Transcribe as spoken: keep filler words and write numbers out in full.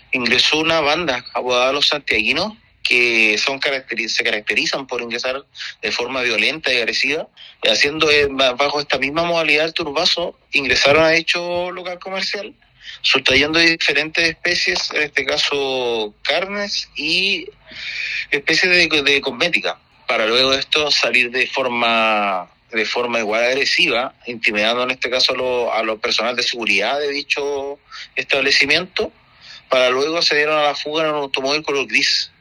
ingresó una banda apodada Los Santiaguinos, que son caracteriz se caracterizan por ingresar de forma violenta y agresiva, y haciendo eh, bajo esta misma modalidad el turbazo, ingresaron a dicho local comercial, sustrayendo diferentes especies, en este caso carnes y especies de, de cosmética, para luego de esto salir de forma de forma igual agresiva, intimidando en este caso a los a los personal de seguridad de dicho establecimiento, para luego se dieron a la fuga en un automóvil color gris.